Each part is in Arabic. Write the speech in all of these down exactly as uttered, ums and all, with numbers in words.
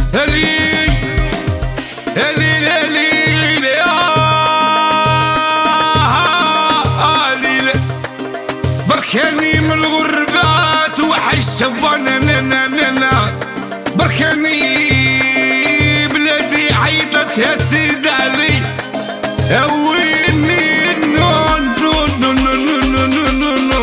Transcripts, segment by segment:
هلي هلي هلي هلي بركاني من الغربات وحش سبانا بركاني بلادي عيطت يا سيد علي يا ويني نو نو نو نو نو نو نو نو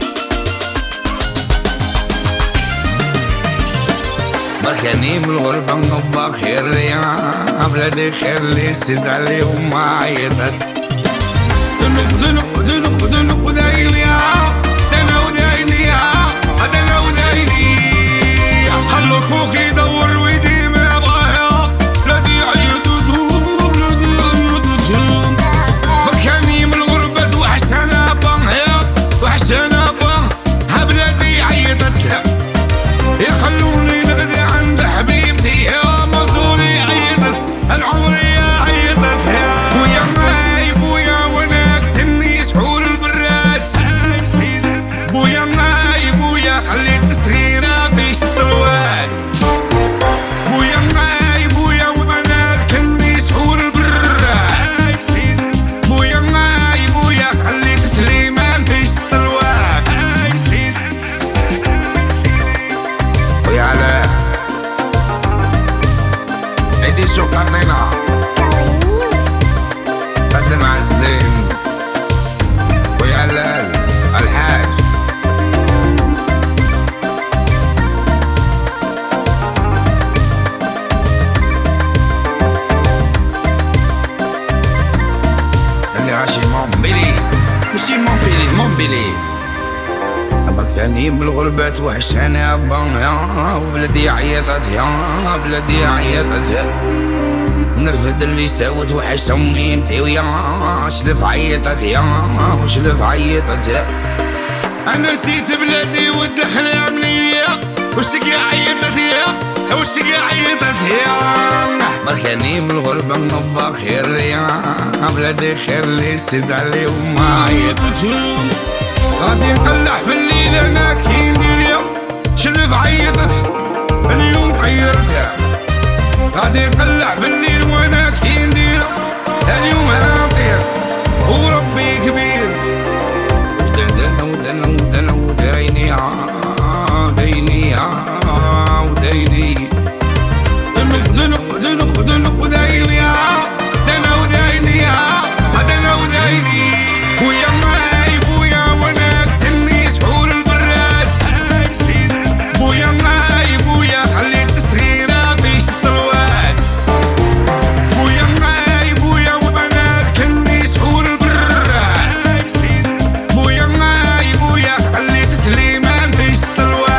بركاني من الغربة نبا خير يا بلادي خير لي سيد علي وما عيطت ذنوب ذنوب ذنوب ذنوب ودايلي انا ودايلي انا ودايلي خلو خوك يدور ويدي ما يبغاها بلادي عيطت بلادي عيطت بركاني من الغربة وحسن ابا وحسن ابا بلادي عيطت يخلوني نغدي عند حبيبتي يا مزوري عيطت العمري عيطت ويا ماي بويا وانا كتني سحور البراد بويا ماي بويا خليت صغيرة في شطروان بويا ماي بويا وانا كتني سحور البراد بويا ماي بويا خليت سليمان في شطروان ويا علاء عيدي سكرنا قدم عزلين ويا علاء الحاج اللي عاشي مومبيلي ماشي مومبيلي مومبيلي بركاني من الغربات وحشان ابا وبلادي عيطت يا بلادي عيطت نرفد اللي ساوت وحش امي انتي ويا شلف عيطت يا وشلف عيطت انا نسيت بلادي والدخله منية وشقي عيطت يا وشقي عيطت يا بركاني من الغربة نبا خير يا بلادي خير لي سيد علي وما عيطت غادي نقلع في الليل انا كي ندير يا شلف عيطت اليوم طيرت غادي نقلع بالليل وانا كي ندير اليوم انا نطير وربي كبير ودنا ودنا ودنا ودايني دايني ودايني ذنوب ذنوب ذنوب ودايني دنا ودايني دنا ودايني ويا ماي بويا وانا كتني سحور البراد بويا ماي بويا خليت صغيرة في شطروان بويا ماي بويا وانا كتني سحور البراد بويا ماي بويا خليت سليمان في شطروان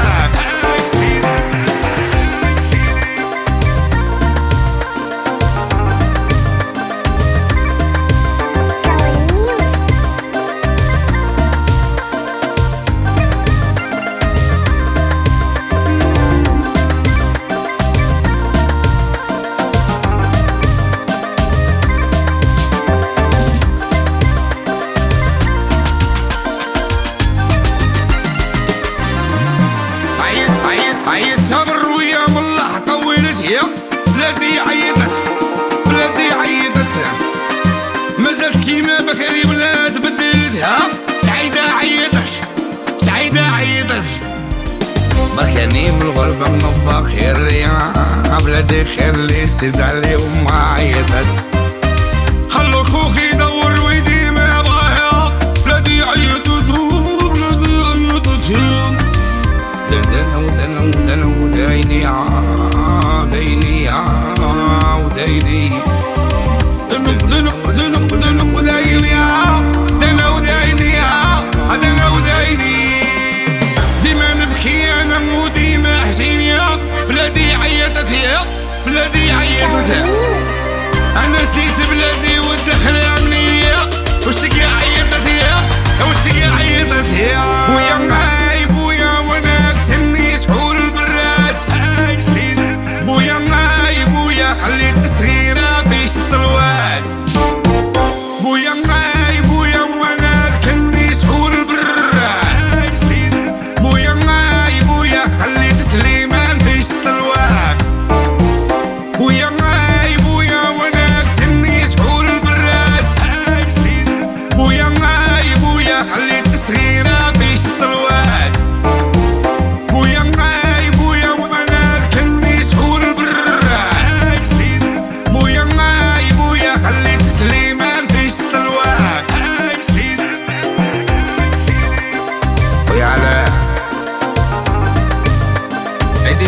عيط صبر ويا والله طولت يا بلادي عيطت بلادي عيطت مازال كيما بكري ولا تبدلتها سعيدة عيطت سعيدة عيطت بركاني من الغربة نبا خير يا بلادي خير لي سيد علي وما عيطت خلو خوك يدور ويدير ما يبغاها بلادي عيطت بلادي عيطت دنا ودنا ودنا ودايني دايني ودايني ذنوب ذنوب ذنوب ذنوب ودايني دنا ودايني دنا ودايني ديما نبكي انا وديما حزين يا بلادي عيطت يا بلادي عيطت انا نسيت بلادي والدخله منية وشقي عيطت يا وشقي عيطت يا ويا ماي بويا وانا كتني سحور البراد بويا ماي بويا خليت صغيرة في شطروان بويا ماي بويا وانا كتني سحور البراد بويا ماي بويا خليت سليمان في شطروان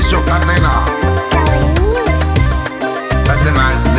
Miso Cadena. قدم عز